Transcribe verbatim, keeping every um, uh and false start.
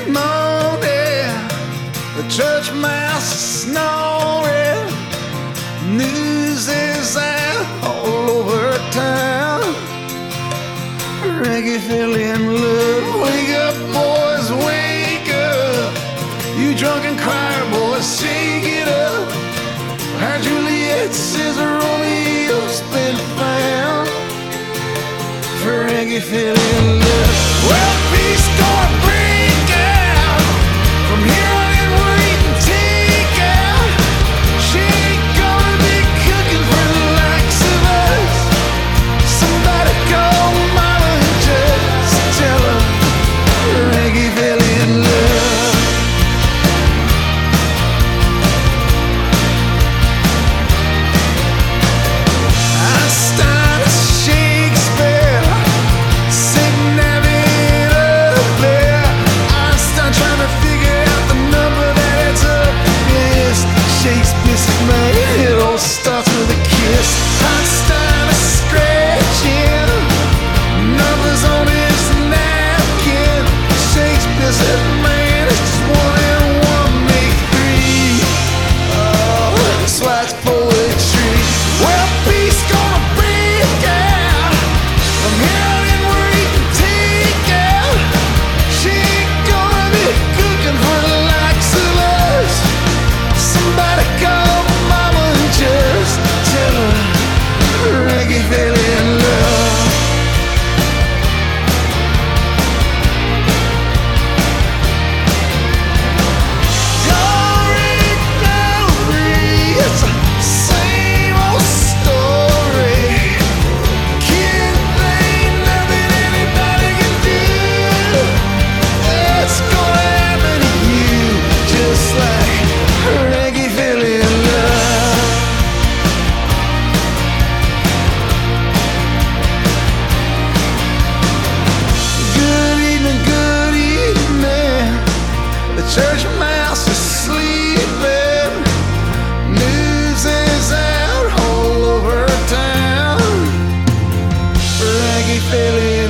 morning, the church mouse is snoring. News is out all over town. Reggae fell in love. Wake up, boys, wake up. You drunken choir boys, shake it up. How Juliet says Romeo's been found. For reggae fell in love. Well, peace gonna break out. From here on in, we're eating takeout. She ain't gonna be cooking for the likes of us. Somebody call mama and just tell her reggae fell in love. Einstein, Shakespeare, sitting having up there. Einstein trying to figure out the number that adds up. Yes, Shakespeare said, man, it all starts with a kiss. Einstein is scratching numbers on his napkin. Shakespeare said, man, it's just one and one make three. Oh, that's why it's poetry. Well, peace gonna break out. From here on in, we're eating takeout. She ain't gonna be cooking for the likes of us. Somebody call mama and just tell her reggae fell in love. Glory, glory, it's the same old story. Kid, there ain't nothing anybody can do. It's gonna happen to you, just like reggae fell in love. Good evening, good evening. The church mouse is sleeping. News is out all over town. Reggae fell in